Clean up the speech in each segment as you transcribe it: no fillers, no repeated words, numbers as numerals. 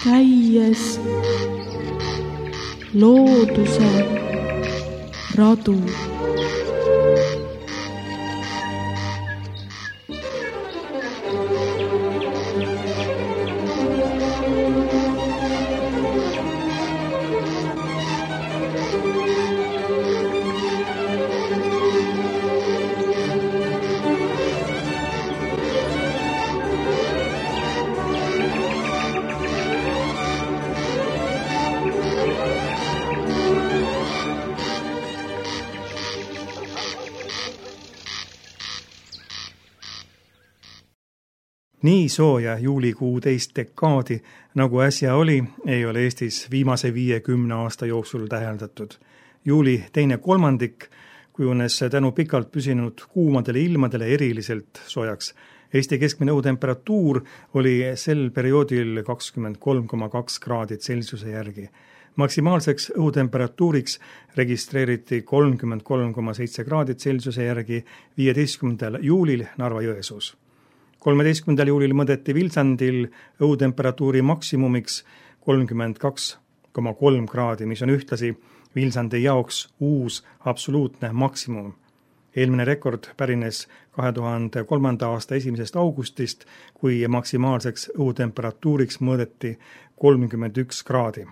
käies looduse radu. Nii sooja juulikuu teist dekaadi, nagu äsja oli, ei ole Eestis viimase 50 aasta jooksul täheldatud. Juuli teine kolmandik kujunes tänu pikalt püsinud kuumadele ilmadele eriliselt soojaks. Eesti keskmine õhutemperatuur oli sel perioodil 23,2 kraadit Celsiuse järgi. Maksimaalseks õhutemperatuuriks registreeriti 33,7 kraadit Celsiuse järgi 15. juulil Narva-Jõesuus. 13. juulil mõõdeti Vilsandil õhutemperatuuri maksimumiks 32,3 kraadi, mis on ühtlasi Vilsandi jaoks uus absoluutne maksimum. Eelmine rekord pärines 2003. aasta 1. augustist, kui maksimaalseks õhutemperatuuriks mõõdeti 31 kraadi.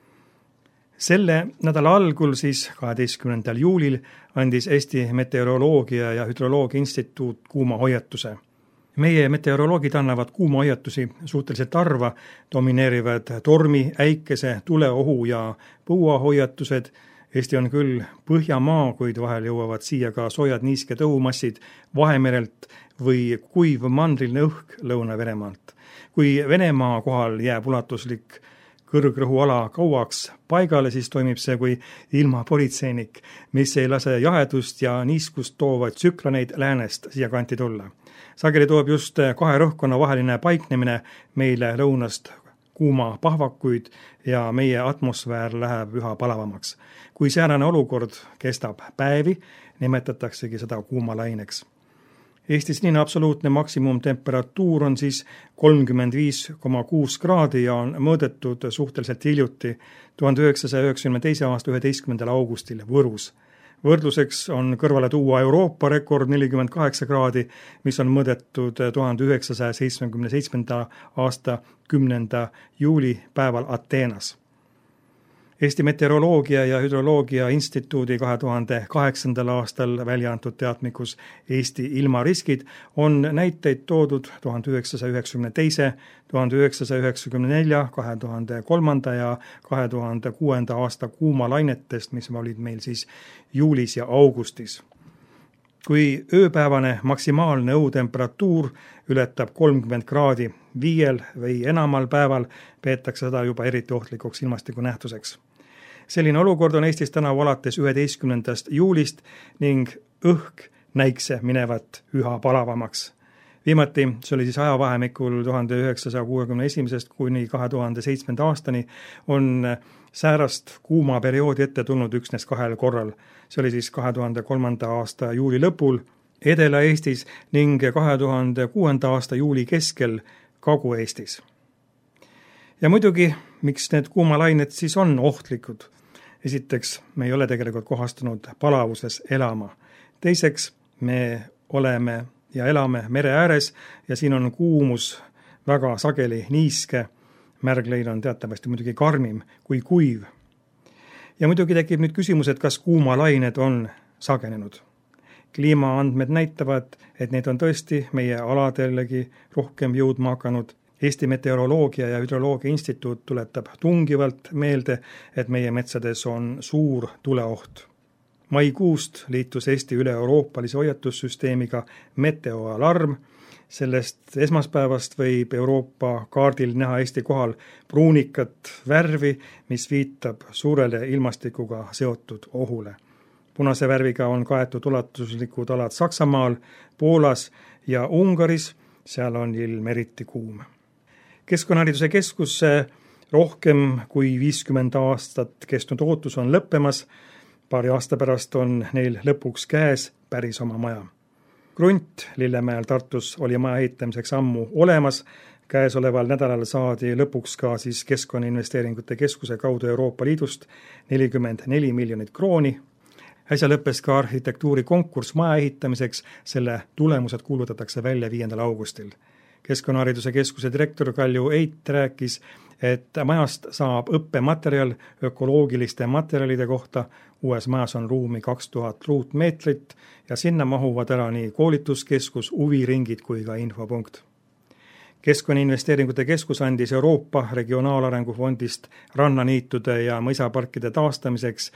Selle nädala algul, siis 12. juulil, andis Eesti Meteoroloogia ja Hüdroloogia Instituut kuuma hoiatuse. Meie meteoroloogid annavad kuuma hoiatusi suhteliselt harva, domineerivad tormi, äikese, tuleohu ja põua hoiatused. Eesti on küll Põhjamaa, kuid vahel jõuavad siia ka soojad niisked õhumassid Vahemerelt või kuiv mandriline õhk Lõuna-Venemaalt. Kui Venemaa kohal jääb ulatuslik kõrgrõhuala kauaks paigale, siis toimib see kui ilmapolitseinik, mis ei lase jahedust ja niiskust toovaid tsükloneid läänest siia kanti tulla. Sageli toob just kahe rõhkkonna vaheline paiknemine meile lõunast kuuma pahvakuid ja meie atmosfäär läheb üha palavamaks. Kui säärane olukord kestab päevi, nimetataksegi seda kuumalaineks. Eesti senine absoluutne maksimumtemperatuur on siis 35,6 kraadi ja on mõõdetud suhteliselt hiljuti 1992. aasta 11. augustil Võrus. Võrdluseks on kõrvale tuua Euroopa rekord 48 kraadi, mis on mõõdetud 1977. aasta 10. juuli päeval Ateenas. Eesti Meteoroloogia ja Hüdroloogia Instituudi 2008. aastal välja antud teadmikus Eesti ilmariskid on näiteid toodud 1992, 1994, 2003. ja 2006. aasta kuumalainetest, mis olid meil siis juulis ja augustis. Kui ööpäevane maksimaalne õhutemperatuur ületab 30 kraadi 5 või enamal päeval, peetakse seda juba eriti ohtlikuks ilmastikunähtuseks. Selline olukord on Eestis tänavu alates 11. juulist ning õhk näikse minevat üha palavamaks. Viimati, see oli siis ajavahemikul 1961. kuni 2007. aastani, on säärast kuuma perioodi ette tulnud üksnes 2 korral. See oli siis 2003. aasta juuli lõpul Edela-Eestis ning 2006. aasta juuli keskel Kagu-Eestis. Ja muidugi, miks need kuumalained siis on ohtlikud? Esiteks, me ei ole tegelikult kohastunud palavuses elama. Teiseks, me oleme ja elame mere ääres ja siin on kuumus väga sageli niiske. Märglein on teatavasti muidugi karmim kui kuiv. Ja muidugi tekib nüüd küsimus, et kas kuumalained on sagenenud. Kliimaandmed näitavad, et need on tõesti meie aladellegi rohkem jõudma hakanud. Eesti Meteoroloogia ja Hüdroloogia Instituut tuletab tungivalt meelde, et meie metsades on suur tuleoht. Maikuust liitus Eesti üle-euroopalise hoiatussüsteemiga meteoalarm. Sellest esmaspäevast võib Euroopa kaardil näha Eesti kohal pruunikat värvi, mis viitab suurele ilmastikuga seotud ohule. Punase värviga on kaetud ulatuslikud alad Saksamaal, Poolas ja Ungaris, seal on ilm eriti kuum. Keskkonnahariduse keskus rohkem kui 50 aastat kestnud ootus on lõppemas. Paari aasta pärast on neil lõpuks käes päris oma maja. Krunt Lillemäel Tartus oli maja ehitamiseks ammu olemas. Käesoleval nädalal saadi lõpuks ka siis Keskkonnainvesteeringute Keskuse kaudu Euroopa Liidust 44 miljonit krooni. Äsja lõppes ka arhitektuuri konkurss maja ehitamiseks, selle tulemused kuulutatakse välja 5. augustil. Keskkonnahariduse Keskuse direktor Kalju Eit rääkis, et majast saab õppematerjal ökoloogiliste materjalide kohta. Uues majas on ruumi 2000 ruutmeetrit ja sinna mahuvad ära nii koolituskeskus, huviringid kui ka infopunkt. Keskkonnainvesteeringute Keskus andis Euroopa Regionaalarengu Fondist rannaniitude ja mõisaparkide taastamiseks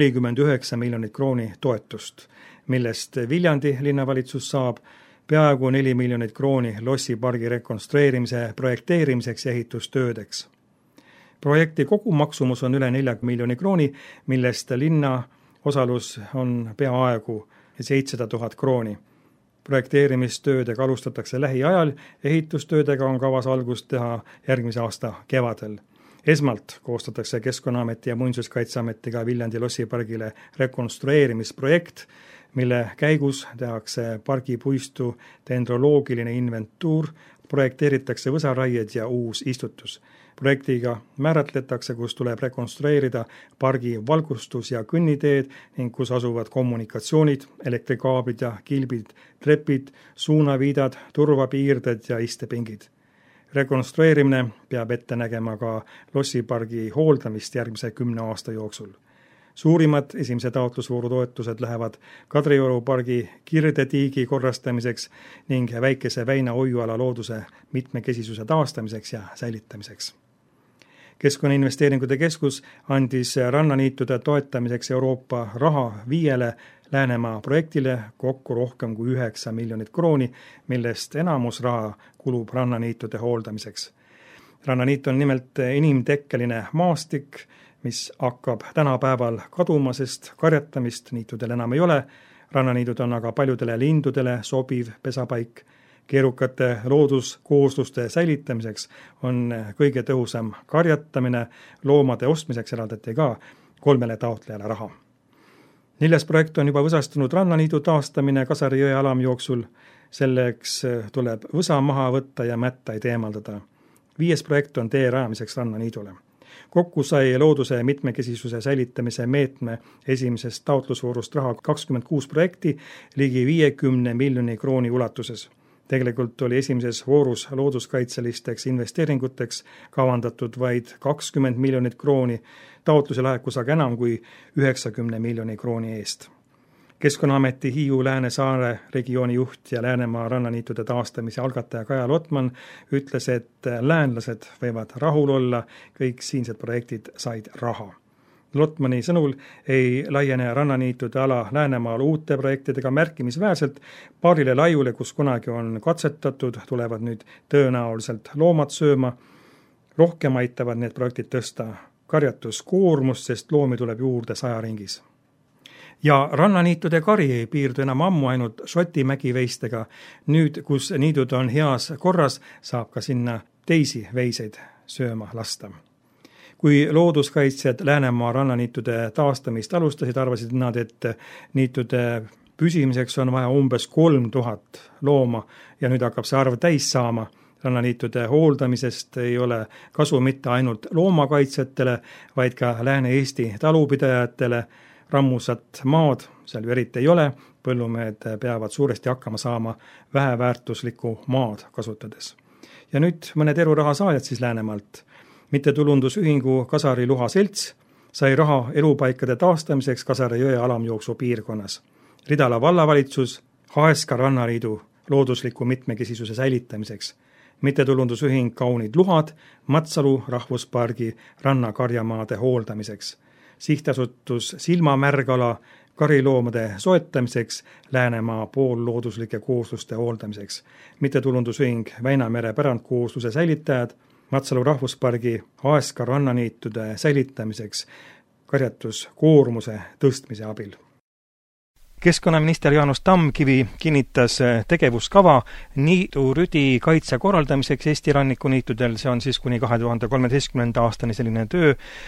49 miljonit krooni toetust, millest Viljandi linnavalitsus saab peaaegu 4 miljonit krooni lossipargi rekonstrueerimise, projekteerimiseks ja ehitustöödeks. Projekti kogumaksumus on üle 4 miljoni krooni, millest linna osalus on peaaegu 700 000 krooni. Projekteerimistöödega alustatakse lähiajal, ehitustöödega on kavas algust teha järgmise aasta kevadel. Esmalt koostatakse Keskkonnaameti ja Muinsuskaitseametiga Viljandi lossipargile rekonstrueerimisprojekt, mille käigus tehakse pargipuistu dendroloogiline inventuur, projekteeritakse võsaraied ja uus istutus. Projektiga määratletakse, kus tuleb rekonstrueerida pargi valgustus- ja kõnniteed ning kus asuvad kommunikatsioonid, elektrikaablid ja kilbid, trepid, suunaviidad, turvapiirded ja istepingid. Rekonstrueerimine peab ette nägema ka lossipargi hooldamist järgmise 10 aasta jooksul. Suurimad esimese taotlusvooru toetused lähevad Kadrioru pargi kirdetiigi korrastamiseks ning väikese Väina hoiuala looduse mitmekesisuse taastamiseks ja säilitamiseks. Keskkonnainvesteeringute Keskus andis rannaniitude toetamiseks Euroopa raha 5 Läänemaa projektile kokku rohkem kui 9 miljonit krooni, millest enamus raha kulub rannaniitude hooldamiseks. Rannaniit on nimelt inimtekkeline maastik, mis hakkab tänapäeval kaduma, sest karjatamist niitudel enam ei ole. Rannaniidud on aga paljudele lindudele sobiv pesapaik. Keerukate looduskoosluste säilitamiseks on kõige tõhusam karjatamine. Loomade ostmiseks eraldati ka 3 taotlejale raha. 4. projekt on juba võsastunud rannaniidu taastamine Kasari jõe alamjooksul. Selleks tuleb võsa maha võtta ja mättaid eemaldada. 5. projekt on tee rajamiseks rannaniidule. Kokku sai looduse mitmekesisuse säilitamise meetme esimesest taotlusvoorust raha 26 projekti ligi 50 miljoni krooni ulatuses. Tegelikult oli esimeses voorus looduskaitselisteks investeeringuteks kavandatud vaid 20 miljonit krooni, taotlusi laekus aga enam kui 90 miljoni krooni eest. Keskkonnaameti Hiiu Lääne-Saare regiooni juht ja Läänemaa rannaniitude taastamise algataja Kaja Lotman ütles, et läänlased võivad rahul olla, kõik siinsed projektid said raha. Lotmani sõnul ei laiene rannaniitude ala Läänemaal uute projektidega märkimisväärselt. Paarile laiule, kus kunagi on katsetatud, tulevad nüüd tõenäoliselt loomad sööma. Rohkem aitavad need projektid tõsta karjatuskoormust, sest loomi tuleb juurde 100 ringis. Ja rannaniitude kari ei piirdu enam ammu ainult Šoti mägiveistega. Nüüd, kus niidud on heas korras, saab ka sinna teisi veiseid sööma lasta. Kui looduskaitsjad Läänemaa rannaniitude taastamist alustasid, arvasid nad, et niitude püsimiseks on vaja umbes 3000 looma ja nüüd hakkab see arv täis saama. Rannaniitude hooldamisest ei ole kasu mitte ainult loomakaitsjatele, vaid ka Lääne-Eesti talupidajatele. Rammusat maad seal ju eriti ei ole, põllumehed peavad suuresti hakkama saama väheväärtuslikku maad kasutades. Ja nüüd mõned eruraha saajad siis Läänemaalt. Mittetulundusühingu Kasari Luha Selts sai raha elupaikade taastamiseks Kasari jõe alamjooksu piirkonnas. Ridala vallavalitsus Haeska rannaliidu loodusliku mitmekesisuse säilitamiseks. Mittetulundusühing Kaunid Luhad Matsalu rahvuspargi rannakarjamaade hooldamiseks. Sihtasutus Silmamärgala kariloomade soetamiseks Läänemaa poollooduslike koosluste hooldamiseks. Mittetulundusühing Väinamere pärandkoosluse säilitajad Matsalu rahvuspargi Haeska rannaniitude säilitamiseks karjatuskoormuse tõstmise abil. Keskkonnaminister Jaanus Tamkivi kinnitas tegevuskava niidurüdi kaitse korraldamiseks Eesti rannikuniitudel, see on siis kuni 2013. aastani selline töö,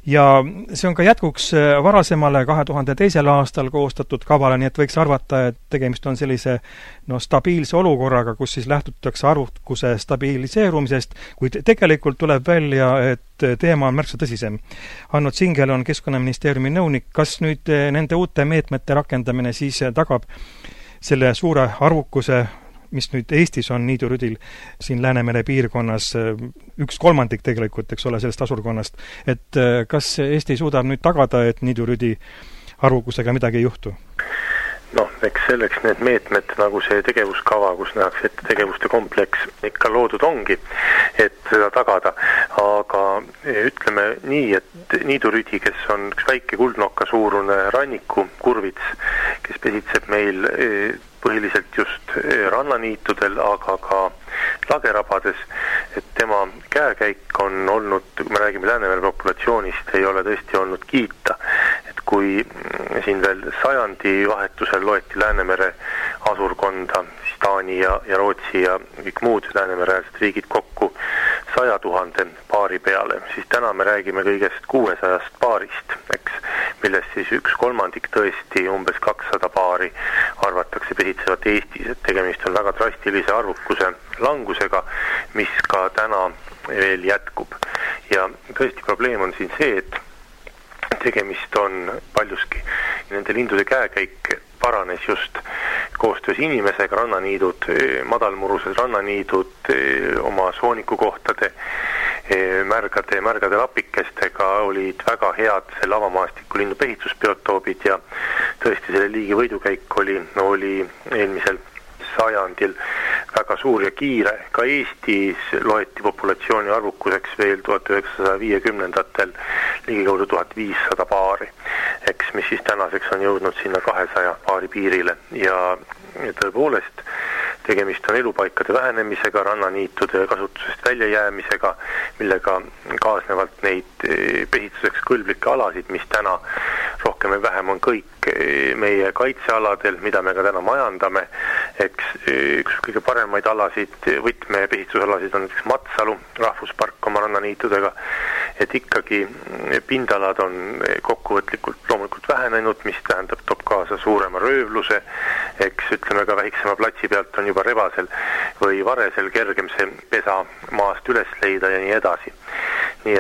Ja see on ka jätkuks varasemale 2002. aastal koostatud kavale, nii et võiks arvata, et tegemist on sellise stabiilse olukorraga, kus siis lähtutakse arvukuse stabiliseerumisest, kuid tegelikult tuleb välja, et teema on märksa tõsisem. Anno Tsingel on Keskkonnaministeeriumi nõunik. Kas nüüd nende uute meetmete rakendamine siis tagab selle suure arvukuse, mis nüüd Eestis on niidurüdil siin Läänemere piirkonnas 1/3 tegelikult, eks ole, sellest asurkonnast, et kas Eesti suudab nüüd tagada, et niidurüdi arvukusega midagi ei juhtu? Eks selleks need meetmed, nagu see tegevuskava, kus nähakse ette tegevuste kompleks, ikka loodud ongi, et seda tagada. Aga ütleme nii, et niidurüdi, kes on üks väike kuldnokka suurune rannikukurvits, kes pesitseb meil põhiliselt just rannaniitudel, aga ka lagerabades, et tema käekäik on olnud, kui me räägime Läänemere populatsioonist, ei ole tõesti olnud kiita. Et kui siin veel sajandi vahetusel loeti Läänemere asurkonda, siis Taani ja Rootsi ja kõik muud Läänemere-äärsed riigid kokku 100 000 paari peale, siis täna me räägime kõigest 600 paarist, eks, millest siis 1/3 tõesti umbes 200 paari arvatakse pesitsevat Eestis, et tegemist on väga drastilise arvukuse langusega, mis ka täna veel jätkub. Ja tõesti probleem on siin see, et tegemist on paljuski nende lindude käekäik paranes just koostöös inimesega, rannaniidud, madalmurused rannaniidud oma soonikukohtade märgade lapikestega olid väga head selle avamaastiku lindu pehitusbiotoobid ja tõesti selle liigi võidukäik oli eelmisel sajandil väga suur ja kiire. Ka Eestis loeti populatsiooni arvukuseks veel 1950-ndatel ligikaudu 1500 paari, eks, mis siis tänaseks on jõudnud sinna 200 paari piirile ja tõepoolest tegemist on elupaikade vähenemisega, rannaniitude kasutusest väljajäämisega, millega kaasnevalt neid pesitsuseks kõlblikke alasid, mis täna rohkem või vähem on kõik meie kaitsealadel, mida me ka täna majandame. Eks üks kõige paremaid alasid, võtmepesitusalasid on näiteks Matsalu rahvuspark oma rannaniitudega, et ikkagi pindalad on kokkuvõtlikult loomulikult vähenenud, mis tähendab, toob kaasa suurema röövluse, eks ütleme ka väiksema platsi pealt on juba rebasel või varesel kergem see pesa maast üles leida ja nii edasi. Nii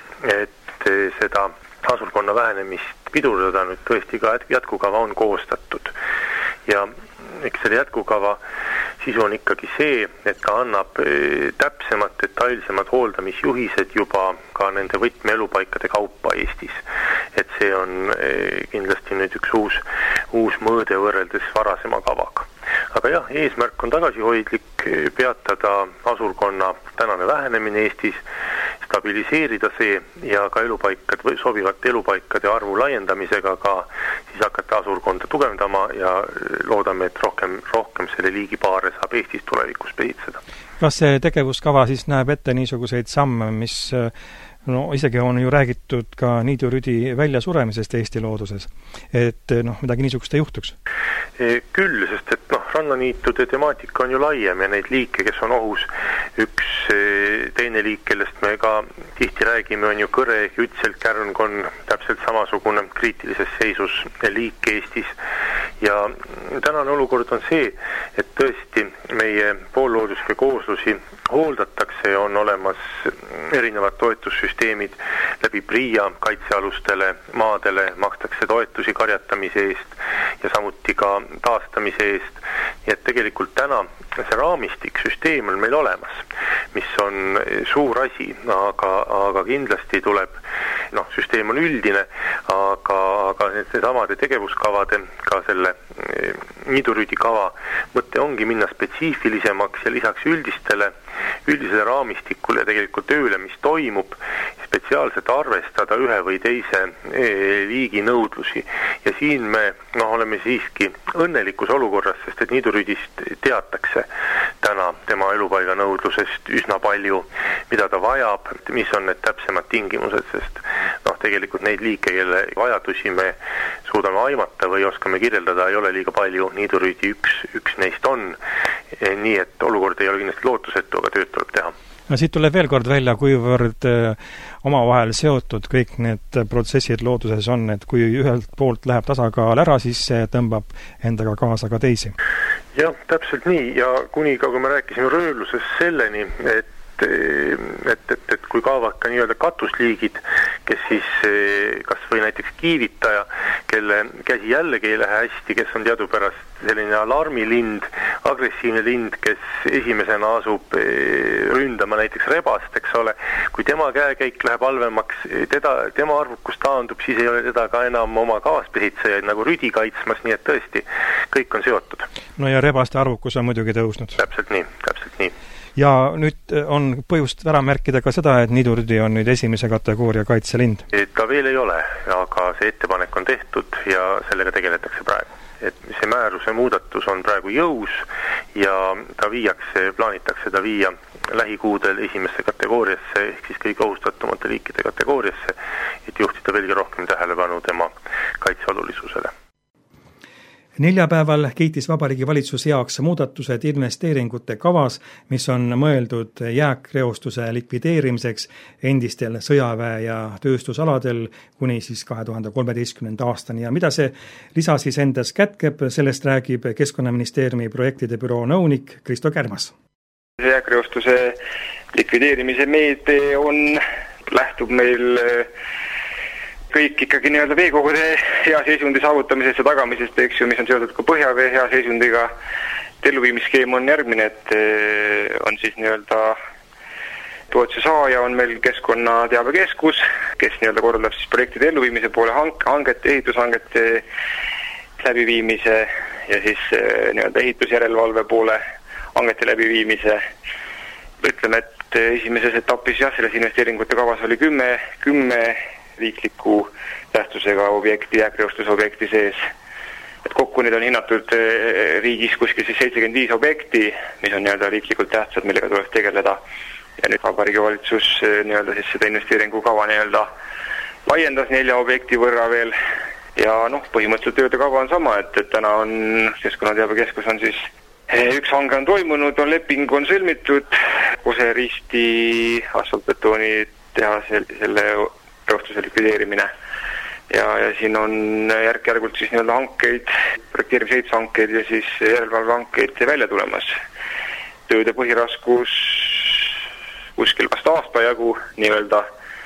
et seda asurkonna vähenemist pidurdada nüüd tõesti ka jätkukava on koostatud. Ja eks selle jätkukava sisu on ikkagi see, et ta annab täpsemad, detailsemad hooldamisjuhised juba ka nende võtmeelupaikade kaupa Eestis. Et see on kindlasti nüüd üks uus mõõde võrreldes varasema kavaga. Aga jah, eesmärk on tagasihoidlik, peatada asurkonna tänane vähenemine Eestis, stabiliseerida see ja ka sobivate elupaikade arvu laiendamisega ka siis hakata asurkonda tugevdama ja loodame, et rohkem selle liigi paare saab Eestis tulevikus pesitseda. Kas see tegevuskava siis näeb ette niisuguseid samme, mis isegi on ju räägitud ka niidurüdi väljasuremisest Eesti looduses, et midagi niisugust ei juhtuks? Küll, sest et rannaniitude temaatika on ju laiem ja neid liike, kes on ohus, üks teine liik, kellest me ka tihti räägime, on ju kõre ehk ütselkärng on täpselt samasugune kriitilises seisus liik Eestis ja tänane olukord on see, et tõesti meie poollooduslikke kooslusi hooldatakse ja on olemas erinevad toetussüsteemid läbi PRIA kaitsealustele maadele, makstakse toetusi karjatamise eest ja samuti ka taastamise eest. Ja et tegelikult täna see raamistik, süsteem on meil olemas, mis on suur asi, aga kindlasti tuleb, süsteem on üldine, aga need samade tegevuskavade, ka selle niidurüdi kava mõte ongi minna spetsiifilisemaks ja lisaks üldisele raamistikule ja tegelikult tööle, mis toimub, spetsiaalselt arvestada ühe või teise liigi nõudlusi. Ja siin me oleme siiski õnnelikus olukorras, sest et niidurüdist teatakse täna tema elupaiga nõudlusest üsna palju, mida ta vajab, mis on need täpsemad tingimused, sest tegelikult neid liike, kelle vajadusi me suudame aimata või oskame kirjeldada, ei ole liiga palju, niidurüdi üks neist on, nii et olukord ei ole kindlasti lootusetu, aga tööd tuleb teha. No siit tuleb veel kord välja, kuivõrd omavahel seotud kõik need protsessid looduses on, et kui ühelt poolt läheb tasakaal ära, siis see tõmbab endaga kaasa ka teisi. Jah, täpselt nii ja kuni ka, kui me rääkisime röövlusest selleni, et kui kaovad ka nii-öelda katusliigid, kes siis kas või näiteks kiivitaja, kelle käsi jällegi ei lähe hästi, kes on teadupärast selline alarmilind, agressiivne lind, kes esimesena asub ründama näiteks rebast, eks ole, kui tema käekäik läheb halvemaks, tema arvukus taandub, siis ei ole teda ka enam oma kaaspesitsejaid nagu rüdi kaitsmas, nii et tõesti, kõik on seotud. No ja rebaste arvukus on muidugi tõusnud. Täpselt nii. Ja nüüd on põhjust ära märkida ka seda, et nidurüdi on nüüd esimese kategooria kaitselind. Ta veel ei ole, aga see ettepanek on tehtud ja sellega tegeletakse praegu. Et see määruse muudatus on praegu jõus ja plaanitakse ta viia lähikuudel esimesse kategooriasse ehk siis kõige ohustatumate liikide kategooriasse, et juhtida veelgi rohkem tähelepanu tema kaitseolulisusele. Neljapäeval kiitis Vabariigi Valitsus heaks muudatused investeeringute kavas, mis on mõeldud jääkreostuse likvideerimiseks endistel sõjaväe- ja tööstusaladel kuni siis 2013. aastani. Ja mida see lisa siis endas kätkeb, sellest räägib Keskkonnaministeeriumi projektide büroo nõunik Kristo Kärmas. Jääkreostuse likvideerimise meede lähtub meil kõik ikkagi nii-öelda veekogude hea seisundi saavutamisest ja tagamisest, eks ju, mis on seotud ka põhjavee hea seisundiga. Elluviimisskeem on järgmine, et on siis nii-öelda toetuse saaja on meil Keskkonnateabekeskus, kes nii-öelda korraldab siis projektide elluviimise poole ehitushangete läbiviimise ja siis nii-öelda ehitusjärelevalve poole hangete läbiviimise. Ütleme, et esimeses etapis selles investeeringute kavas oli 10 riikliku tähtsusega objekti, jääkreostuse objekti sees. Et kokku need on hinnatud riigis kuskil siis 75 objekti, mis on nii-öelda riiklikult tähtsad, millega tuleks tegeleda. Ja nüüd Vabariigi Valitsus nii-öelda siis seda investeeringukava nii-öelda laiendas 4 objekti võrra veel. Ja põhimõtteliselt tööde kava on sama, et täna on Keskkonnateabekeskus on siis üks hange on toimunud, leping on sõlmitud, Kose-Risti asfaltbetooni teha selle reostuse likvideerimine. Ja siin on järk-järgult siis nii-öelda hankeid, projekteerimishankeid ja siis järelevalvehankeid välja tulemas. Tööde põhiraskus kuskil vast aasta jagu nii-öelda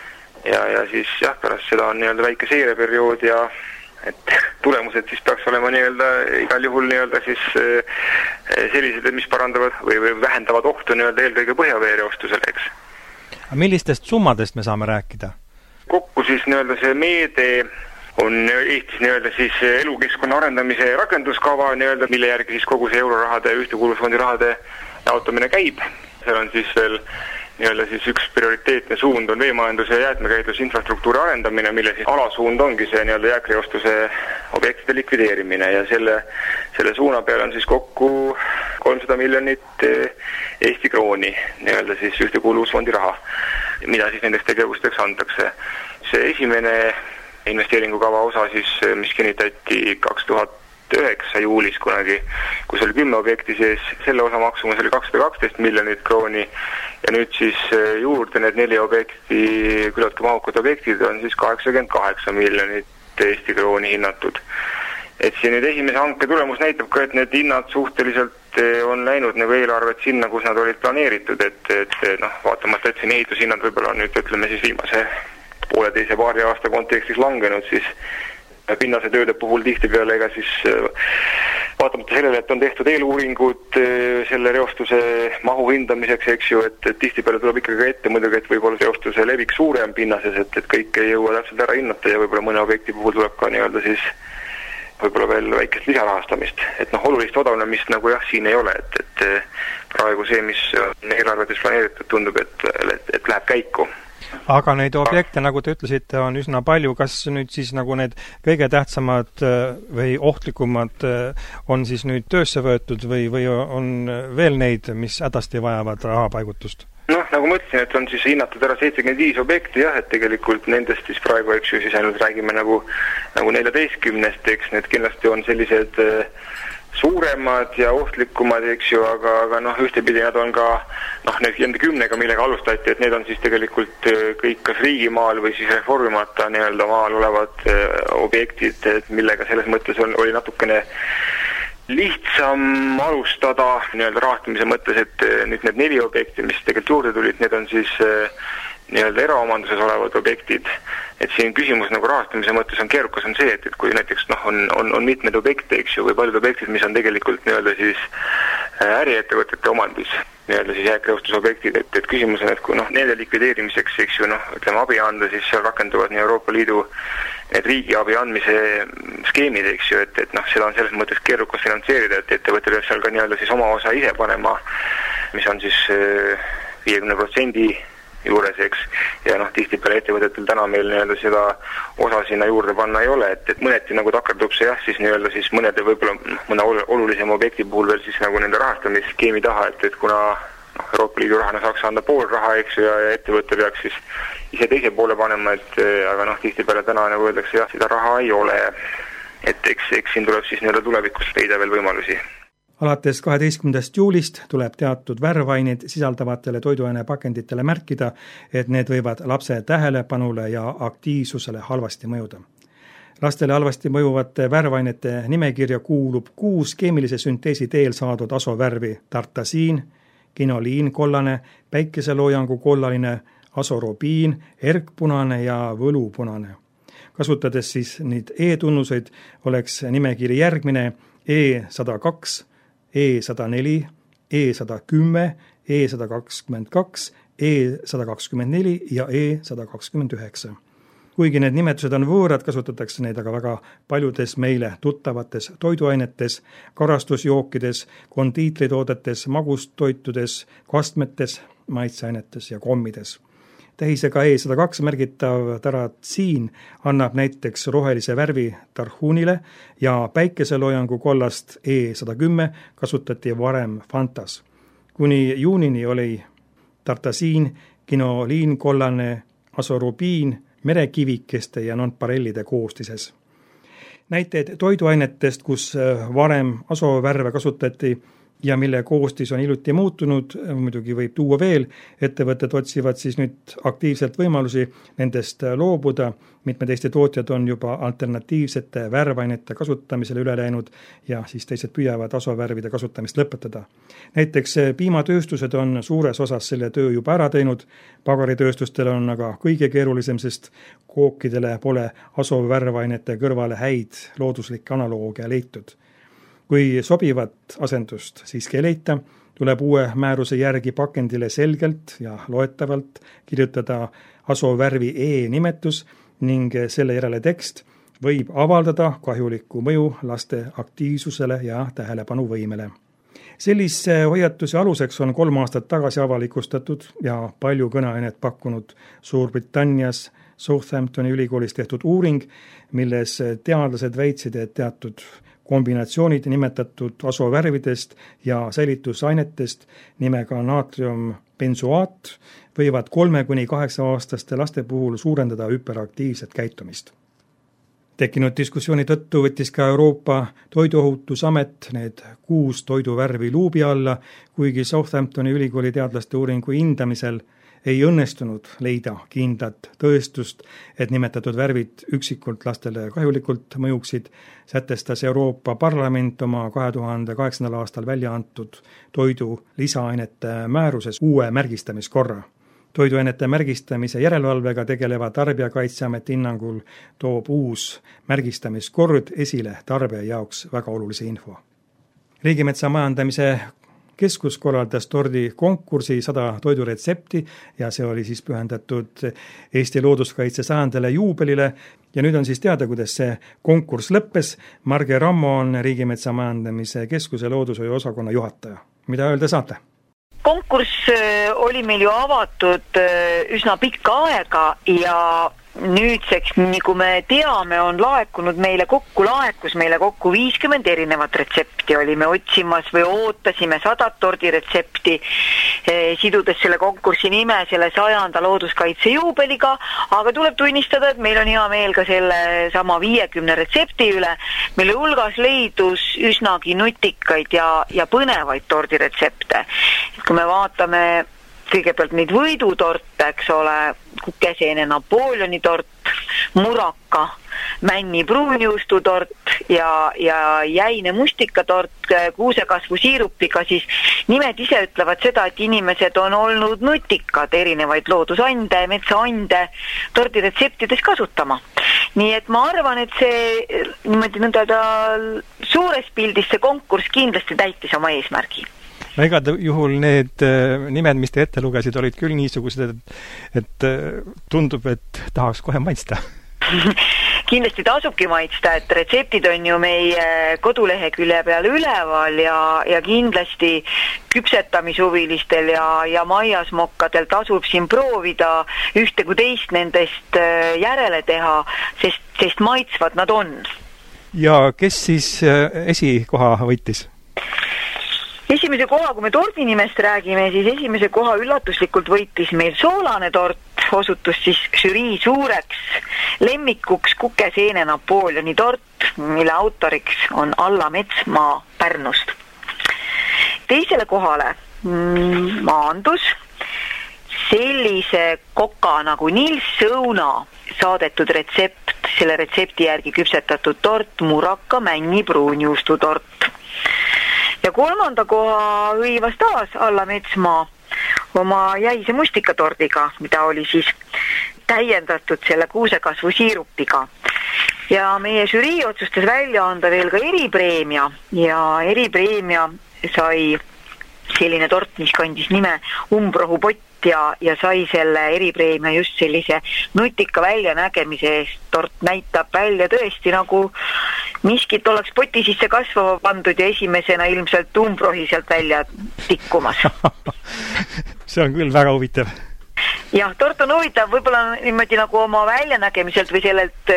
ja siis pärast seda on nii-öelda väike seireperiood ja et tulemused siis peaks olema nii-öelda igal juhul nii-öelda siis sellised, mis parandavad või vähendavad ohtu nii-öelda eelkõige põhjaveereostusele, eks. Millistest summadest me saame rääkida? Kokku siis nii-öelda see meede on Eestis nii-öelda siis elukeskkonna arendamise rakenduskava nii-öelda, mille järgi siis kogu see eurorahade, ühtekuuluvusfondi rahade jaotamine käib. Seal on siis veel nii-öelda siis üks prioriteetne suund on veemajanduse ja jäätmekäitluse infrastruktuuri arendamine, mille siis alasuund ongi see nii-öelda jääkreostuse objektide likvideerimine ja selle suuna peale on siis kokku 300 miljonit Eesti krooni nii-öelda siis ühtekuuluvusfondi raha, mida siis nendeks tegevusteks antakse. See esimene investeeringukava osa siis, mis kinnitati 2009 juulis kunagi, kus oli 10 objekti sees, selle osa maksumus oli 212 miljonit krooni ja nüüd siis juurde need 4 objekti, küllaltki mahukad objektid on siis 88 miljonit Eesti krooni hinnatud. Et siin nüüd esimese hanke tulemus näitab ka, et need hinnad suhteliselt on läinud nagu eelarvet sinna, kus nad olid planeeritud, et vaatamata, et siin ehitushinnad võib-olla nüüd ütleme siis viimase paari aasta kontekstis langenud, siis pinnase tööde puhul tihtipeale ega siis vaatamata sellele, et on tehtud eeluuringud selle reostuse mahu hindamiseks, eks ju, et tihtipeale tuleb ikkagi ette muidugi, et võib-olla reostuse levik suurem pinnases, et kõik ei jõua täpselt ära hinnata ja võib-olla mõne objekti puhul tuleb ka nii-öelda siis võib-olla veel väikest lisarahastamist. Et olulist odavnemist nagu siin ei ole, et praegu see, mis on eelarvetes planeeritud, tundub, et läheb käiku. Aga neid objekte, nagu te ütlesite, on üsna palju. Kas nüüd siis nagu need kõige tähtsamad või ohtlikumad on siis nüüd töösse võetud või on veel neid, mis hädasti vajavad rahapaigutust? Nagu ma ütlesin, et on siis hinnatud ära 75 objekti, et tegelikult nendest siis praegu, eks ju, siis ainult räägime nagu 14, eks need kindlasti on sellised suuremad ja ohtlikumad, eks ju, aga ühtepidi nad on ka need 10-ga, millega alustati, et need on siis tegelikult kõik kas riigimaal või siis reformimata nii-öelda maal olevad objektid, millega selles mõttes oli natukene lihtsam alustada nii-öelda rahastamise mõttes, et nüüd need 4 objekti, mis tegelikult juurde tulid, need on siis nii-öelda eraomanduses olevad objektid, et siin küsimus nagu rahastamise mõttes on keerukas, on see, et kui näiteks on mitmed objekte, eks ju, või paljud objektid, mis on tegelikult nii-öelda siis äriettevõtete omandis, nii-öelda siis jääkreostusobjektid, et küsimus on, et kui nende likvideerimiseks, eks ju, ütleme abi anda, siis seal rakenduvad nii Euroopa Liidu need riigiabi andmise skeemid, eks ju, et seda on selles mõttes keerukas finantseerida, et ettevõte peab seal ka nii-öelda siis oma osa ise panema, mis on siis 50% juures, eks, ja tihtipeale ettevõtetel täna meil nii-öelda seda osa sinna juurde panna ei ole, et mõneti nagu takerdub see siis nii-öelda siis mõnede võib-olla mõne olulisema objekti puhul veel siis nagu nende rahastamisskeemi taha, et kuna Euroopa Liidu rahana saaks anda pool raha, eks ju, ja ettevõte peaks siis ise teise poole panema, aga tihtipeale täna nagu öeldakse, seda raha ei ole, et eks siin tuleb siis nii-öelda tulevikus leida veel võimalusi. Alates 12. juulist tuleb teatud värvaineid sisaldavatele toiduainepakenditele märkida, et need võivad lapse tähelepanule ja aktiivsusele halvasti mõjuda. Lastele halvasti mõjuvate värvainete nimekirja kuulub 6 keemilise sünteesi teel saadud asovärvi: tartasiin, kinoliin kollane, päikeseloojangu kollaline, asorobiin, erkpunane ja võlupunane. Kasutades siis neid E-tunnuseid oleks nimekiri järgmine: E102, E104, E110, E122, E124 ja E129. Kuigi need nimetused on võõrad, kasutatakse neid aga väga paljudes meile tuttavates toiduainetes, karastusjookides, kondiitritoodetes, magustoitudes, kastmetes, maitseainetes ja kommides. Tähisega E102 märgitav taratsiin annab näiteks rohelise värvi tarhuunile ja päikeseloojangu kollast E110 kasutati varem Fantas. Kuni juunini oli tartasiin, kinoliin kollane, asorobiin merekivikeste ja nonparellide koostises. Näiteid toiduainetest, kus varem asovärve kasutati ja mille koostis on hiljuti muutunud, muidugi võib tuua veel, ettevõtted otsivad siis nüüd aktiivselt võimalusi nendest loobuda, mitmed Eesti tootjad on juba alternatiivsete värvainete kasutamisele üle läinud ja siis teised püüavad asovärvide kasutamist lõpetada. Näiteks piimatööstused on suures osas selle töö juba ära teinud, pagaritööstustel on aga kõige keerulisem, sest kookidele pole asovärvainete kõrvale häid looduslikke analoogia leitud. Kui sobivat asendust siiski ei leita, tuleb uue määruse järgi pakendile selgelt ja loetavalt kirjutada asovärvi E-nimetus ning selle järele tekst võib avaldada kahjulikku mõju laste aktiivsusele ja tähelepanuvõimele. Sellise hoiatuse aluseks on 3 aastat tagasi avalikustatud ja palju kõneainet pakkunud Suurbritannias Southamptoni ülikoolis tehtud uuring, milles teadlased väitsid, et teatud kombinatsioonid nimetatud asovärvidest ja säilitusainetest nimega naatriumbenzoaat võivad 3–8-aastaste laste puhul suurendada hüperaktiivset käitumist. Tekkinud diskussiooni tõttu võttis ka Euroopa Toiduohutusamet need 6 toiduvärvi luubi alla, kuigi Southamptoni ülikooli teadlaste uuringu hindamisel ei õnnestunud leida kindlat tõestust, et nimetatud värvid üksikult lastele kahjulikult mõjuksid, sätestas Euroopa Parlament oma 2008. aastal välja antud toidu lisaainete määruses uue märgistamiskorra. Toiduainete märgistamise järelevalvega tegeleva Tarbijakaitseameti hinnangul toob uus märgistamiskord esile tarbija jaoks väga olulise info. Riigimetsa majandamise keskus korraldas tordikonkursi 100 toiduretsepti ja see oli siis pühendatud Eesti looduskaitse 100. juubelile ja nüüd on siis teada, kuidas see konkurss lõppes. Marge Rammo on Riigimetsa majandamise keskuse loodushoiu osakonna juhataja. Mida öelda saate? Konkurss oli meil ju avatud üsna pikka aega ja nüüdseks, nagu me teame, laekus meile kokku 50 erinevat retsepti. Olime otsimas või ootasime 100 tordiretsepti, sidudes selle konkursi nime selle 100. looduskaitse juubeliga, aga tuleb tunnistada, et meil on hea meel ka selle sama 50 retsepti üle, mille hulgas leidus üsnagi nutikaid ja põnevaid tordiretsepte. Kui me vaatame kõigepealt neid võidutorte, eks ole, kukeseene Napoleoni tort, muraka, männi pruunjuustutort ja jäine mustikatort kuusekasvu siirupiga, siis nimed ise ütlevad seda, et inimesed on olnud nutikad erinevaid loodusande, metsaande tordiretseptides kasutama. Nii et ma arvan, et see suures pildis see konkurss kindlasti täitis oma eesmärgi. Igal juhul need nimed, mis te ette lugesid, olid küll niisugused, et tundub, et tahaks kohe maitsta. Kindlasti tasubki maitsta, et retseptid on ju meie kodulehekülje peal üleval ja kindlasti küpsetamishuvilistel ja maiasmokkadel tasub siin proovida ühte kui teist nendest järele teha, sest maitsvad nad on. Ja kes siis esikoha võitis? Esimese koha, kui me tordi nimest räägime, siis esimese koha üllatuslikult võitis meil soolane tort, osutus siis žürii suureks lemmikuks kukeseene Napoleoni tort, mille autoriks on Alla Metsmaa Pärnust. Teisele kohale maandus sellise koka nagu Nils Sõuna saadetud retsept, selle retsepti järgi küpsetatud tort, muraka männi pruunjuustutort. Ja kolmanda koha hõivas taas Alla Metsmaa oma jäise mustikatordiga, mida oli siis täiendatud selle kuusekasvu siirupiga. Ja meie žürii otsustas välja anda veel ka eripreemia ja eripreemia sai selline tort, mis kandis nime Umbrohupott ja sai selle eripreemia just sellise nutika väljanägemise eest. Tort näitab välja tõesti nagu miskit oleks poti sisse kasvama pandud ja esimesena ilmselt umbrohi sealt välja tikkumas. See on küll väga huvitav. Jah, tort on huvitav, võib-olla niimoodi nagu oma väljanägemiselt või sellelt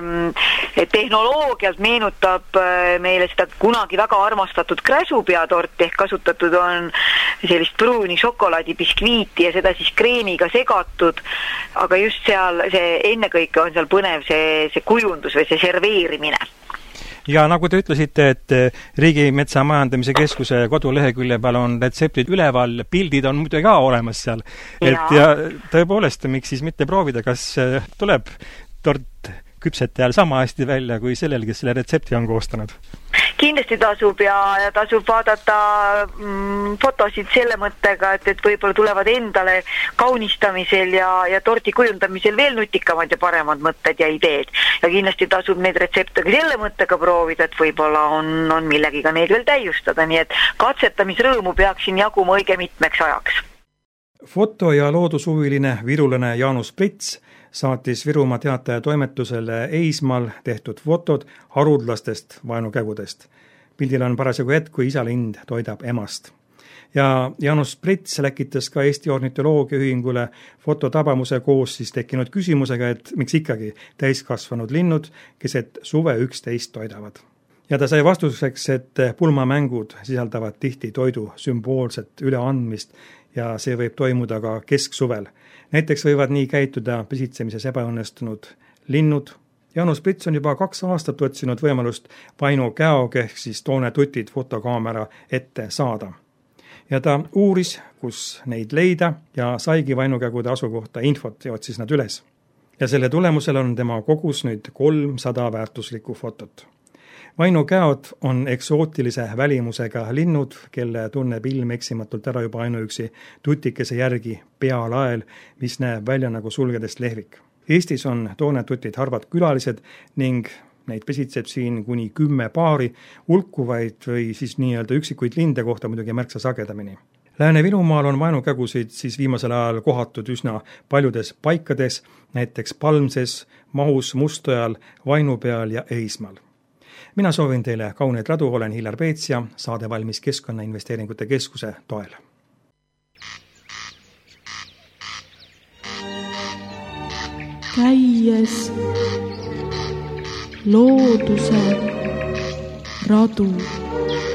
tehnoloogialt meenutab meile seda kunagi väga armastatud kräsupeatorti, ehk kasutatud on sellist pruuni šokolaadibiskviiti ja seda siis kreemiga segatud, aga just seal see ennekõike on seal põnev see kujundus või see serveerimine. Ja nagu te ütlesite, et Riigimetsa Majandamise Keskuse kodulehekülje peal on retseptid üleval, pildid on muidugi ka olemas seal. Ja tõepoolest, miks siis mitte proovida, kas tuleb tort küpsetajal sama hästi välja kui sellel, kes selle retsepti on koostanud? Kindlasti tasub ja tasub vaadata fotosid selle mõttega, et võib-olla tulevad endale kaunistamisel ja torti kujundamisel veel nutikamad ja paremad mõtted ja ideed. Ja kindlasti tasub neid retsepte ka selle mõttega proovida, et võib-olla on millegiga neid veel täiustada, nii et katsetamisrõõmu peaks siin jaguma õige mitmeks ajaks. Foto- ja loodushuviline virulane Jaanus Prits saatis Virumaa Teataja toimetusele Eismaal tehtud fotod harudlastest vaenukägudest. Pildil on parasjagu hetk, kui isalind toidab emast. Ja Jaanus Prits läkitas ka Eesti Ornitoloogia Ühingule fototabamuse koos siis tekkinud küsimusega, et miks ikkagi täiskasvanud linnud keset suve 11 toidavad. Ja ta sai vastuseks, et pulmamängud sisaldavad tihti toidu sümboolset üleandmist ja see võib toimuda ka kesksuvel. Näiteks võivad nii käituda pisitsemises ebaõnnestunud linnud. Jaanus Prits on juba 2 aastat otsinud võimalust vaenukäog ehk siis toonetutid fotokaamera ette saada. Ja ta uuris, kus neid leida ja saigi vaenukägude asukohta infot ja otsis nad üles. Ja selle tulemusel on tema kogus nüüd 300 väärtuslikku fotot. Vaenukäod on eksootilise välimusega linnud, kelle tunneb ilm eksimatult ära juba ainuüksi tutikese järgi pealael, mis näeb välja nagu sulgedest lehvik. Eestis on toonetutid harvad külalised ning neid pesitseb siin kuni 10 paari, hulkuvaid või siis nii-öelda üksikuid linde kohta muidugi märksa sagedamini. Lääne-Virumaal on vaenukägusid siis viimasel ajal kohatud üsna paljudes paikades, näiteks Palmses, Mahus, Mustojal, Vaenupeal ja Eismaal. Mina soovin teile kauneid radu, olen Hillar Peets ja saade valmis Keskkonnainvesteeringute Keskuse toel. käies looduse radu.